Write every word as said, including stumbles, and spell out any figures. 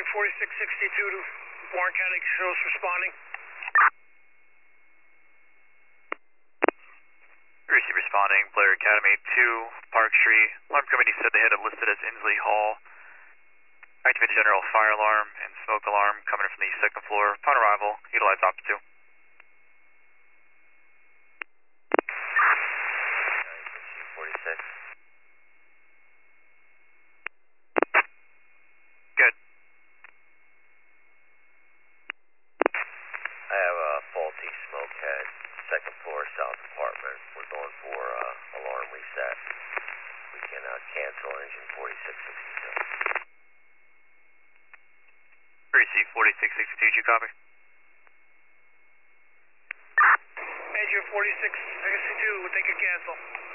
forty-six sixty-two to Warren County, shows responding. Receive responding, Blair Academy two, Park Street. Alarm company said they had it listed as Inslee Hall. Activate general fire alarm and smoke alarm coming from the second floor. Upon arrival, utilize op two. forty-six. Good. I have a faulty smoke head, second floor, south apartment. We're going for uh, alarm reset. We can uh, cancel engine forty-six sixty-two. Receive forty-six sixty-two, did you copy? Engine forty-six sixty-two, we'll take a cancel.